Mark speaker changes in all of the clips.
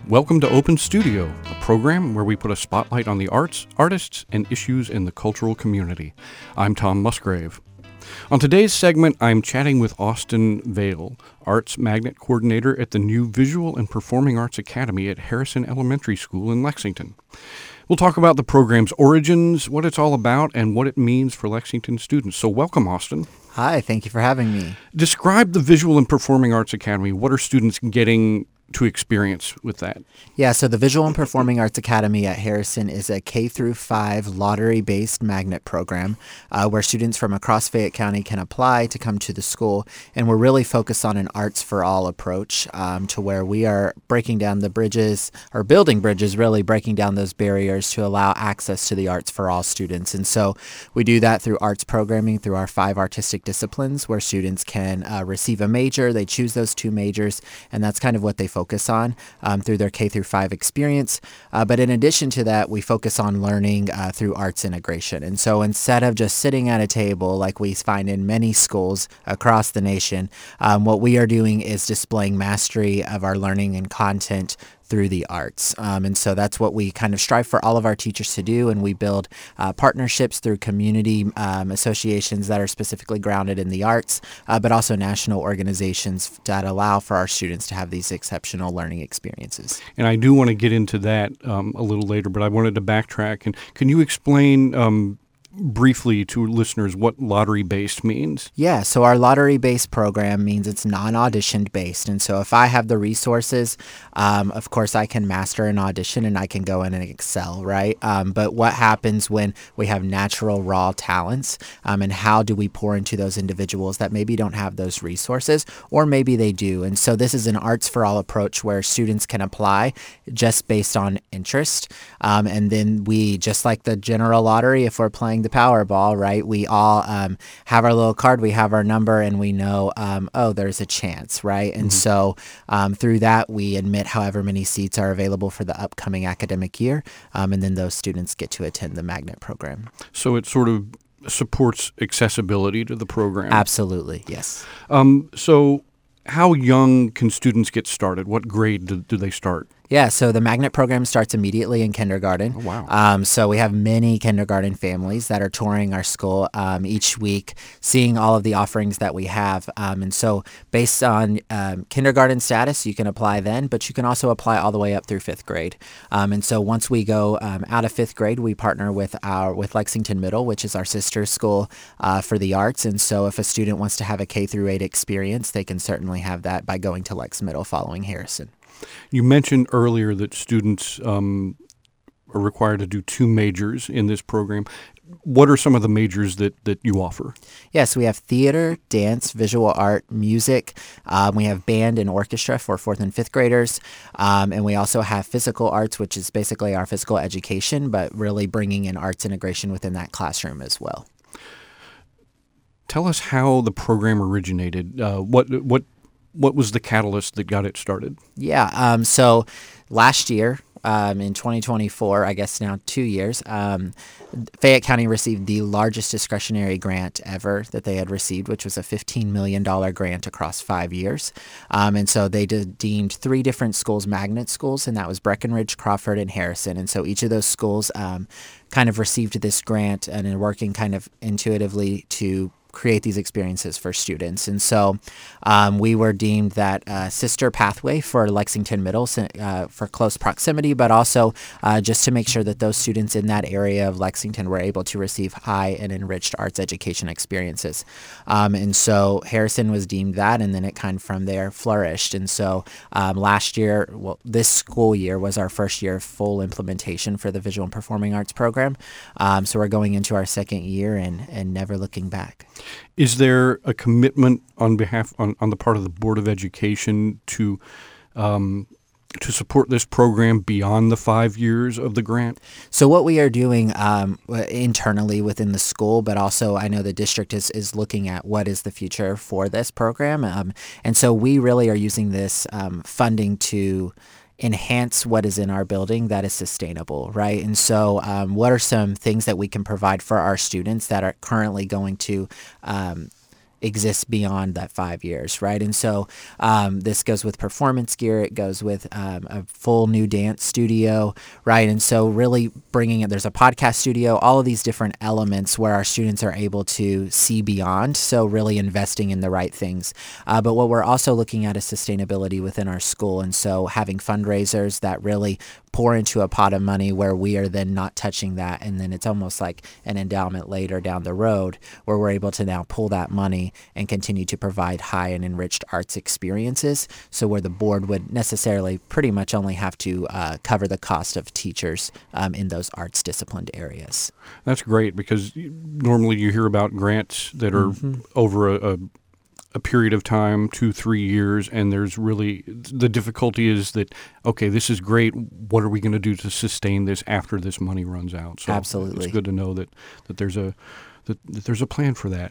Speaker 1: Welcome to Open Studio, a program where we put a spotlight on the arts, artists, and issues in the cultural community. I'm Tom Musgrave. On today's segment, I'm chatting with Austin Vale, Arts Magnet Coordinator at the new Visual and Performing Arts Academy at Harrison Elementary School in Lexington. We'll talk about the program's origins, what it's all about, and what it means for Lexington students. So welcome, Austin.
Speaker 2: Hi, thank you for having me.
Speaker 1: Describe the Visual and Performing Arts Academy. What are students getting to experience with that?
Speaker 2: Yeah, so the Visual and Performing Arts Academy at Harrison is a K-5 lottery-based magnet program where students from across Fayette County can apply to come to the school, and we're really focused on an arts for all approach to where we are breaking down the bridges, or building bridges, really breaking down those barriers to allow access to the arts for all students. And so we do that through arts programming, through our 5 artistic disciplines where students can receive a major, they choose those 2 majors, and that's kind of what they focus on through their K-5 experience. But in addition to that, we focus on learning through arts integration. And so instead of just sitting at a table like we find in many schools across the nation, what we are doing is displaying mastery of our learning and content through the arts. And so that's what we kind of strive for all of our teachers to do, and we build partnerships through community associations that are specifically grounded in the arts, but also national organizations that allow for our students to have these exceptional learning experiences.
Speaker 1: And I do want to get into that a little later, but I wanted to backtrack. And can you explain briefly to listeners what lottery-based means?
Speaker 2: Yeah, so our lottery-based program means it's non-auditioned based. And so if I have the resources, of course I can master an audition and I can go in and excel, right? But what happens when we have natural raw talents, and how do we pour into those individuals that maybe don't have those resources, or maybe they do? And so this is an arts for all approach where students can apply just based on interest. And then we, just like the general lottery, if we're playing the Powerball, right? We all have our little card, we have our number, and we know, there's a chance, right? And so through that, we admit however many seats are available for the upcoming academic year, and then those students get to attend the magnet program.
Speaker 1: So it sort of supports accessibility to the program?
Speaker 2: Absolutely, yes.
Speaker 1: So how young can students get started? What grade do they start?
Speaker 2: Yeah, so the magnet program starts immediately in kindergarten.
Speaker 1: Oh, wow.
Speaker 2: So we have many kindergarten families that are touring our school each week, seeing all of the offerings that we have. And so based on kindergarten status, you can apply then, but you can also apply all the way up through 5th grade. And so once we go out of 5th grade, we partner with Lexington Middle, which is our sister school for the arts. And so if a student wants to have a K-8 experience, they can certainly have that by going to Lex Middle following Harrison.
Speaker 1: You mentioned earlier that students are required to do 2 majors in this program. What are some of the majors that you offer?
Speaker 2: Yes, we have theater, dance, visual art, music. We have band and orchestra for 4th and 5th graders. And we also have physical arts, which is basically our physical education, but really bringing in arts integration within that classroom as well.
Speaker 1: Tell us how the program originated. What was the catalyst that got it started?
Speaker 2: Yeah, so last year, in 2024, I guess now 2 years, Fayette County received the largest discretionary grant ever that they had received, which was a $15 million grant across 5 years. And so they deemed 3 different schools magnet schools, and that was Breckenridge, Crawford, and Harrison. And so each of those schools kind of received this grant and are working kind of intuitively to create these experiences for students. And so we were deemed that sister pathway for Lexington Middle for close proximity, but also just to make sure that those students in that area of Lexington were able to receive high and enriched arts education experiences. And so Harrison was deemed that, and then it kind of from there flourished. And so last year, this school year was our first year of full implementation for the Visual and Performing Arts program. So we're going into our 2nd year and never looking back.
Speaker 1: Is there a commitment on the part of the Board of Education to support this program beyond the 5 years of the grant?
Speaker 2: So what we are doing internally within the school, but also I know the district is looking at what is the future for this program. And so we really are using this funding to enhance what is in our building that is sustainable, right? And so what are some things that we can provide for our students that are currently going to exists beyond that 5 years, right? And so this goes with performance gear. It goes with a full new dance studio, right? And so really bringing it, there's a podcast studio, all of these different elements where our students are able to see beyond. So really investing in the right things. But what we're also looking at is sustainability within our school. And so having fundraisers that really pour into a pot of money where we are then not touching that. And then it's almost like an endowment later down the road where we're able to now pull that money and continue to provide high and enriched arts experiences. So where the board would necessarily pretty much only have to cover the cost of teachers in those arts disciplined areas.
Speaker 1: That's great, because normally you hear about grants that are over a period of time, 2-3 years, and there's really, the difficulty is that, okay, this is great. What are we going to do to sustain this after this money runs out? So
Speaker 2: Absolutely.
Speaker 1: it's good to know that there's a plan for that.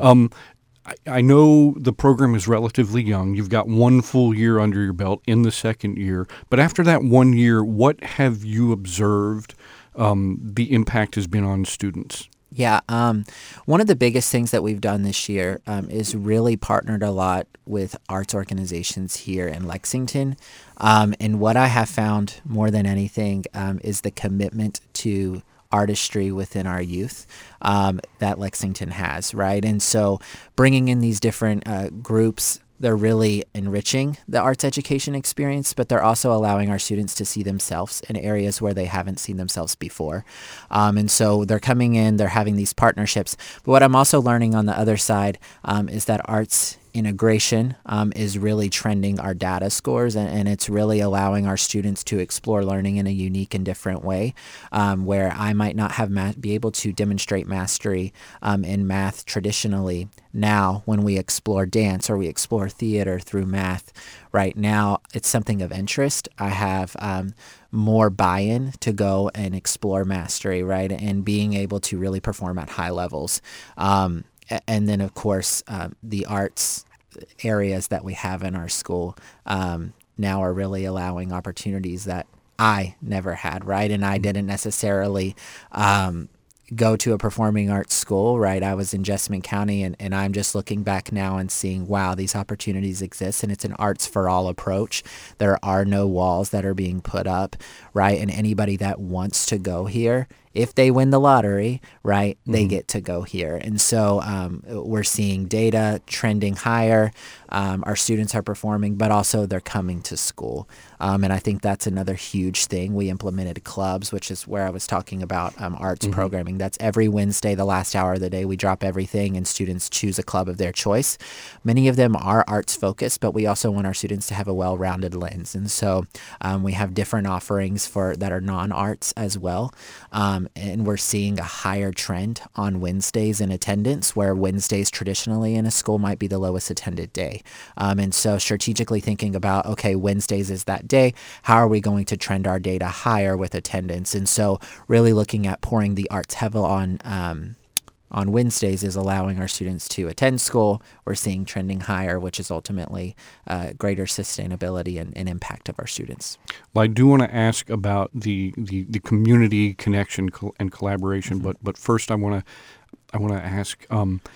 Speaker 1: I know the program is relatively young. You've got 1 full year under your belt in the second year. But after that 1 year, what have you observed the impact has been on students?
Speaker 2: Yeah, one of the biggest things that we've done this year is really partnered a lot with arts organizations here in Lexington. And what I have found more than anything is the commitment to artistry within our youth that Lexington has, right? And so bringing in these different groups, they're really enriching the arts education experience, but they're also allowing our students to see themselves in areas where they haven't seen themselves before. And so they're coming in, they're having these partnerships. But what I'm also learning on the other side is that arts integration is really trending our data scores, and it's really allowing our students to explore learning in a unique and different way, where I might not have be able to demonstrate mastery in math traditionally. Now, when we explore dance or we explore theater through math, right now it's something of interest. I have more buy-in to go and explore mastery, right, and being able to really perform at high levels. And then, of course, the arts areas that we have in our school now are really allowing opportunities that I never had, right? And I didn't necessarily go to a performing arts school, right? I was in Jessamine County, and I'm just looking back now and seeing, wow, these opportunities exist, and it's an arts for all approach. There are no walls that are being put up, right? And anybody that wants to go here, if they win the lottery, right, they get to go here. And so we're seeing data trending higher. Our students are performing, but also they're coming to school. And I think that's another huge thing. We implemented clubs, which is where I was talking about arts programming. That's every Wednesday, the last hour of the day, we drop everything and students choose a club of their choice. Many of them are arts focused, but we also want our students to have a well-rounded lens. And so we have different offerings that are non-arts as well. And we're seeing a higher trend on Wednesdays in attendance, where Wednesdays traditionally in a school might be the lowest attended day. And so strategically thinking about, okay, Wednesdays is that day. How are we going to trend our data higher with attendance? And so really looking at pouring the arts heavy on Wednesdays is allowing our students to attend school. We're seeing trending higher, which is ultimately greater sustainability and impact of our students.
Speaker 1: Well, I do want to ask about the community connection and collaboration, but first I want to ask,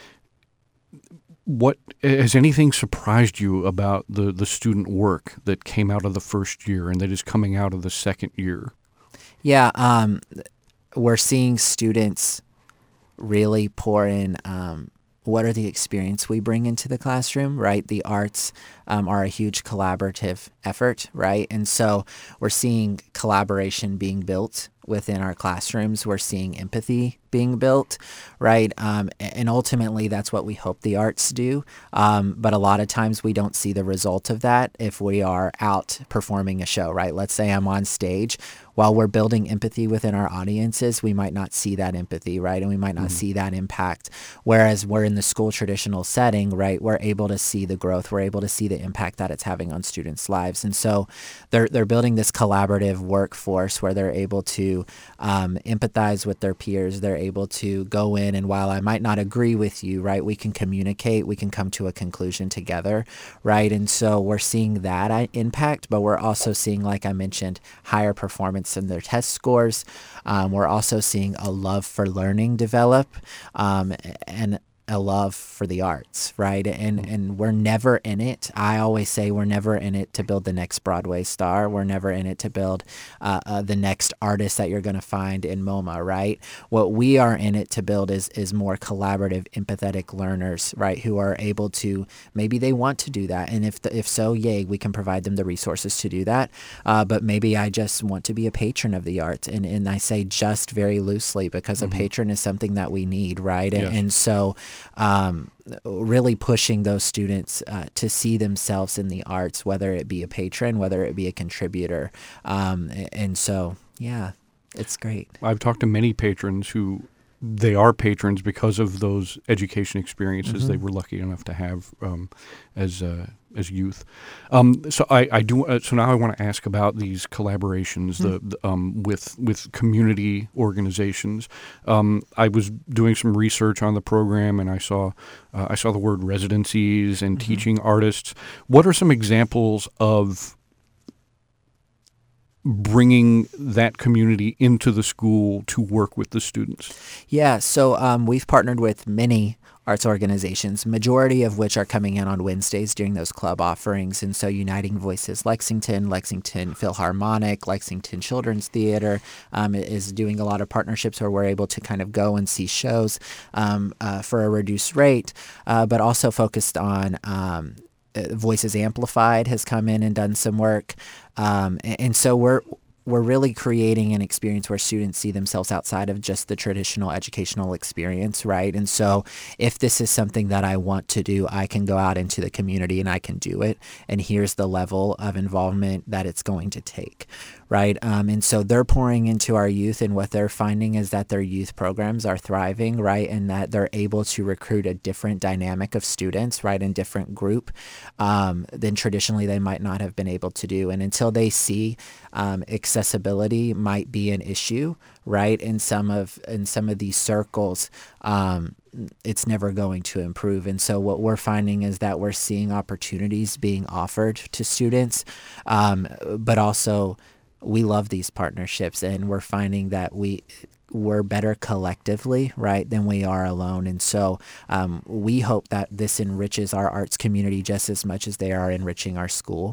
Speaker 1: what has anything surprised you about the student work that came out of the first year and that is coming out of the second year?
Speaker 2: Yeah, we're seeing students really pour in what are the experience we bring into the classroom, right? The arts are a huge collaborative effort, right? And so we're seeing collaboration being built within our classrooms. We're seeing empathy being built, right? And ultimately, that's what we hope the arts do. But a lot of times we don't see the result of that if we are out performing a show, right? Let's say I'm on stage. While we're building empathy within our audiences, we might not see that empathy, right? And we might not see that impact. Whereas we're in the school traditional setting, right? We're able to see the growth. We're able to see the impact that it's having on students' lives. And so they're building this collaborative workforce where they're able to empathize with their peers. They're able to go in, and while I might not agree with you, right, we can communicate, we can come to a conclusion together, right? And so we're seeing that impact, but we're also seeing, like I mentioned, higher performance in their test scores. We're also seeing a love for learning develop, and a love for the arts, right? And we're never in it. I always say we're never in it to build the next Broadway star. We're never in it to build the next artist that you're going to find in MoMA, right? What we are in it to build is more collaborative, empathetic learners, right? Who are able to, maybe they want to do that, and if so, yay, we can provide them the resources to do that. But maybe I just want to be a patron of the arts, and I say just very loosely because a patron is something that we need, right?
Speaker 1: Yes.
Speaker 2: And so really pushing those students to see themselves in the arts, whether it be a patron, whether it be a contributor. And so, yeah, it's great.
Speaker 1: I've talked to many patrons who they are patrons because of those education experiences they were lucky enough to have as youth. So I do. So now I want to ask about these collaborations with community organizations. I was doing some research on the program, and I saw the word residencies and teaching artists. What are some examples of bringing that community into the school to work with the students?
Speaker 2: Yeah, so we've partnered with many arts organizations, majority of which are coming in on Wednesdays during those club offerings. And so Uniting Voices Lexington Philharmonic, Lexington Children's Theater is doing a lot of partnerships where we're able to kind of go and see shows for a reduced rate, but also focused on Voices Amplified has come in and done some work. And so we're really creating an experience where students see themselves outside of just the traditional educational experience, right? And so if this is something that I want to do, I can go out into the community and I can do it. And here's the level of involvement that it's going to take, right? And so they're pouring into our youth, and what they're finding is that their youth programs are thriving, right? And that they're able to recruit a different dynamic of students, right? And different group than traditionally they might not have been able to do. And until they see accessibility might be an issue, right? In some of these circles, it's never going to improve. And so what we're finding is that we're seeing opportunities being offered to students, but also we love these partnerships, and we're finding that we're better collectively, right, than we are alone. And so we hope that this enriches our arts community just as much as they are enriching our school.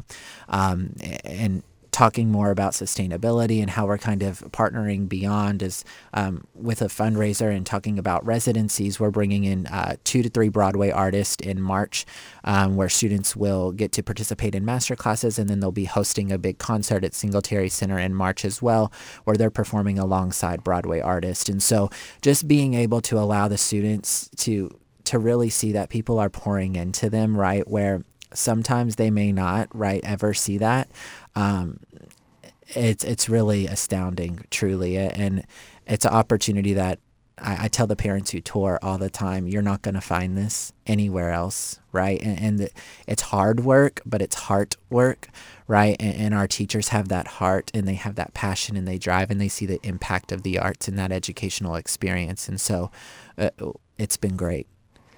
Speaker 2: And talking more about sustainability and how we're kind of partnering beyond is with a fundraiser and talking about residencies. We're bringing in 2 to 3 Broadway artists in March where students will get to participate in master classes, and then they'll be hosting a big concert at Singletary Center in March as well, where they're performing alongside Broadway artists. And so just being able to allow the students to really see that people are pouring into them, right, where sometimes they may not, right, ever see that. It's really astounding, truly, and it's an opportunity that I tell the parents who tour all the time, you're not going to find this anywhere else, right? And it's hard work, but it's heart work, right? And our teachers have that heart, and they have that passion, and they drive, and they see the impact of the arts in that educational experience, and so it's been great.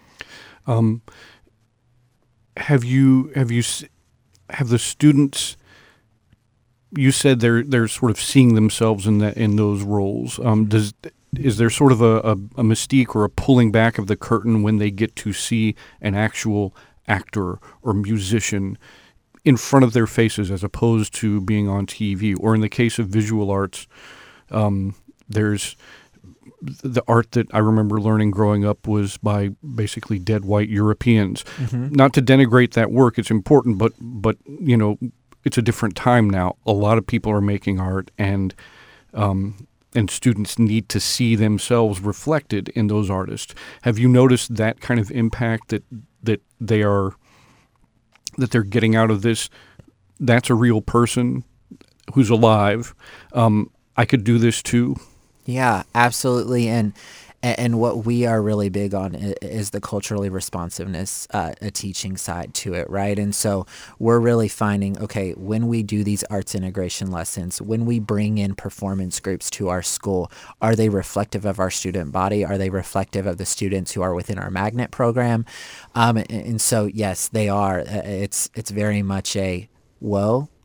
Speaker 1: Have the students? You said they're sort of seeing themselves in those roles. Is there sort of a mystique or a pulling back of the curtain when they get to see an actual actor or musician in front of their faces as opposed to being on TV? Or in the case of visual arts, there's the art that I remember learning growing up was by basically dead white Europeans. Mm-hmm. Not to denigrate that work, it's important, but you know, it's a different time now. A lot of people are making art, and students need to see themselves reflected in those artists. Have you noticed that kind of impact that they're getting out of this? That's a real person who's alive. I could do this too.
Speaker 2: Yeah, absolutely. And what we are really big on is the culturally responsiveness, a teaching side to it, right? And so we're really finding, okay, when we do these arts integration lessons, when we bring in performance groups to our school, are they reflective of our student body? Are they reflective of the students who are within our magnet program? And so, yes, they are. It's very much a, whoa,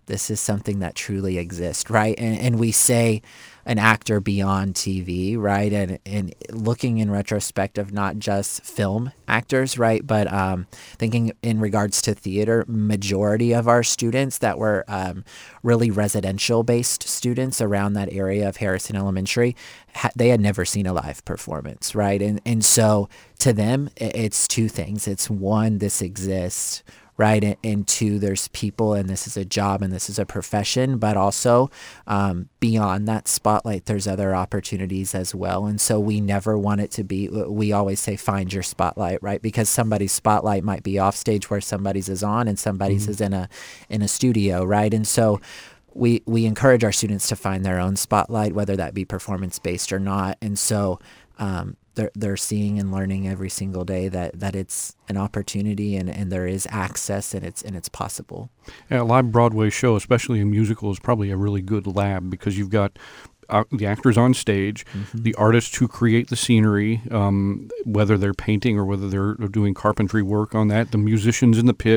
Speaker 2: this is something that truly exists, right? And we say an actor beyond TV, right? And looking in retrospect of not just film actors, right? But thinking in regards to theater, majority of our students that were really residential-based students around that area of Harrison Elementary, they had never seen a live performance, right? And so to them, it's two things. It's one, this exists, right? And two, there's people, and this is a job, and this is a profession, but also beyond that spotlight, there's other opportunities as well. And so we never want it to be, we always say, find your spotlight, right? Because somebody's spotlight might be off stage where somebody's is on and somebody's is in a studio, right? And so we encourage our students to find their own spotlight, whether that be performance-based or not. And so they're seeing and learning every single day that it's an opportunity and there is access and it's possible.
Speaker 1: Yeah, a live Broadway show, especially a musical, is probably a really good lab because you've got the actors on stage, the artists who create the scenery, whether they're painting or whether they're doing carpentry work on that, the musicians in the pit,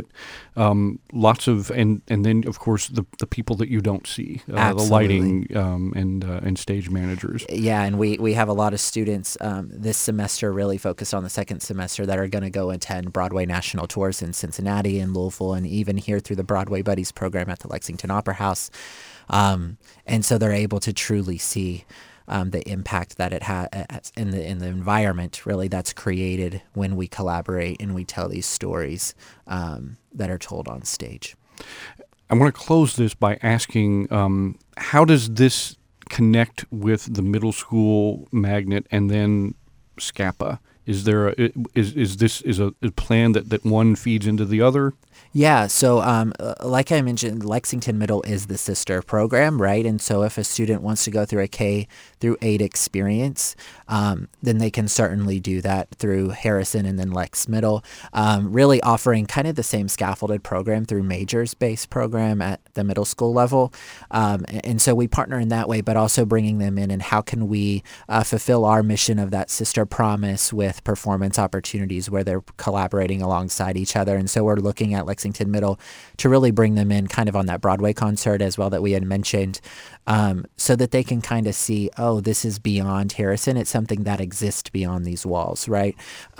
Speaker 1: lots of, and then of course the people that you don't see, the lighting and stage managers.
Speaker 2: Yeah, and we have a lot of students this semester really focused on the second semester that are going to go attend Broadway national tours in Cincinnati and Louisville and even here through the Broadway Buddies program at the Lexington Opera House. And so they're able to truly see the impact that it has in the environment, really, that's created when we collaborate and we tell these stories that are told on stage.
Speaker 1: I want to close this by asking, how does this connect with the middle school magnet and then SCAPA? Is there is this a plan that one feeds into the other?
Speaker 2: Yeah, so like I mentioned, Lexington Middle is the sister program, right? And so if a student wants to go through a K-8 experience, then they can certainly do that through Harrison and then Lex Middle, really offering kind of the same scaffolded program through majors-based program at the middle school level. And so we partner in that way, but also bringing them in and how can we fulfill our mission of that sister promise with performance opportunities where they're collaborating alongside each other. And so we're looking at Lexington Middle to really bring them in kind of on that Broadway concert as well that we had mentioned, so that they can kind of see, oh, this is beyond Harrison. It's something that exists beyond these walls, right?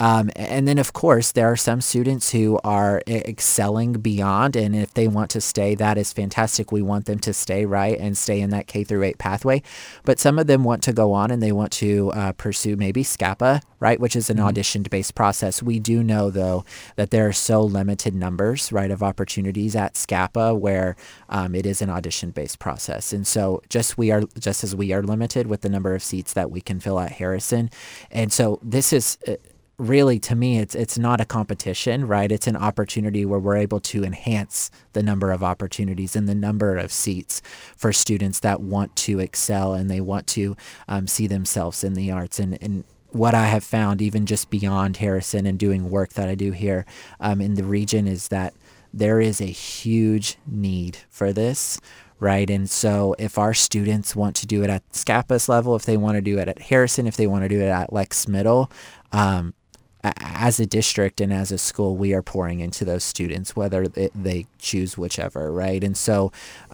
Speaker 2: And then, of course, there are some students who are excelling beyond, and if they want to stay, that is fantastic. We want them to stay, right, and stay in that K-8 pathway. But some of them want to go on and they want to pursue maybe SCAPA, right, which is an audition-based process. We do know, though, that there are so limited numbers, right, of opportunities at SCAPA where it is an audition-based process. And so just as we are limited with the number of seats that we can fill at Harrison. And so this is really, to me, it's not a competition, right? It's an opportunity where we're able to enhance the number of opportunities and the number of seats for students that want to excel and they want to see themselves in the arts. And what I have found, even just beyond Harrison and doing work that I do here in the region, is that there is a huge need for this, right? And so if our students want to do it at SCAPA's level, if they want to do it at Harrison, if they want to do it at Lex Middle, as a district and as a school, we are pouring into those students, whether they choose whichever, right? And so,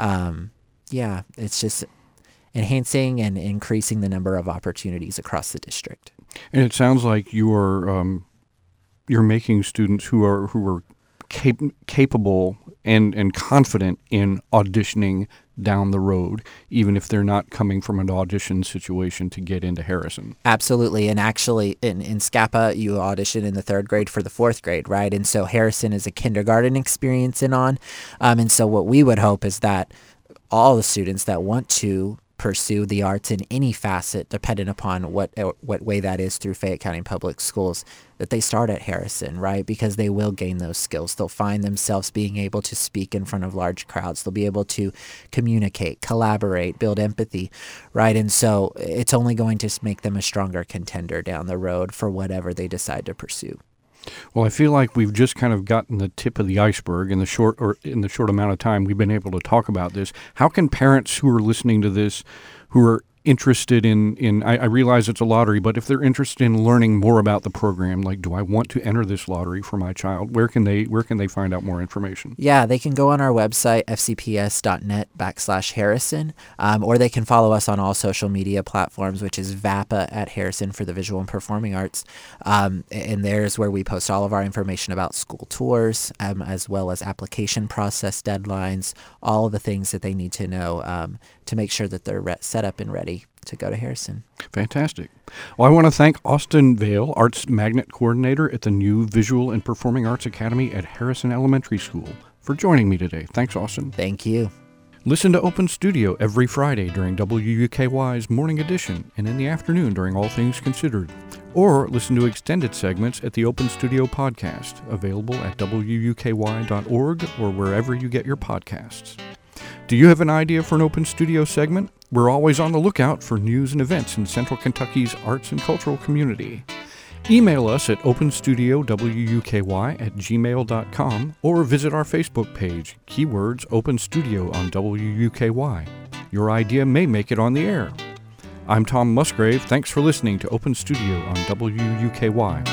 Speaker 2: it's just enhancing and increasing the number of opportunities across the district.
Speaker 1: And it sounds like you're making students who are capable and confident in auditioning down the road, even if they're not coming from an audition situation to get into Harrison.
Speaker 2: Absolutely. And actually, in SCAPA, you audition in the third grade for the fourth grade, right? And so Harrison is a kindergarten experience on. And so what we would hope is that all the students that want to pursue the arts in any facet, dependent upon what way that is through Fayette County Public Schools, that they start at Harrison, right? Because they will gain those skills. They'll find themselves being able to speak in front of large crowds. They'll be able to communicate, collaborate, build empathy, right? And so it's only going to make them a stronger contender down the road for whatever they decide to pursue.
Speaker 1: Well, I feel like we've just kind of gotten the tip of the iceberg in the short amount of time we've been able to talk about this. How can parents who are listening to this, who are interested in I realize it's a lottery, but if they're interested in learning more about the program, like, do I want to enter this lottery for my child? Where can they find out more information?
Speaker 2: Yeah, they can go on our website, fcps.net/Harrison, or they can follow us on all social media platforms, which is VAPA at Harrison for the Visual and Performing Arts. And there's where we post all of our information about school tours, as well as application process deadlines, all of the things that they need to know to make sure that they're set up and ready to go to Harrison.
Speaker 1: Fantastic. Well, I want to thank Austin Vail, Arts Magnet Coordinator at the new Visual and Performing Arts Academy at Harrison Elementary School, for joining me today. Thanks, Austin.
Speaker 2: Thank you.
Speaker 1: Listen to Open Studio every Friday during WUKY's Morning Edition and in the afternoon during All Things Considered. Or listen to extended segments at the Open Studio podcast, available at WUKY.org or wherever you get your podcasts. Do you have an idea for an Open Studio segment? We're always on the lookout for news and events in Central Kentucky's arts and cultural community. Email us at openstudiowuky@gmail.com or visit our Facebook page, keywords Open Studio on WUKY. Your idea may make it on the air. I'm Tom Musgrave. Thanks for listening to Open Studio on WUKY.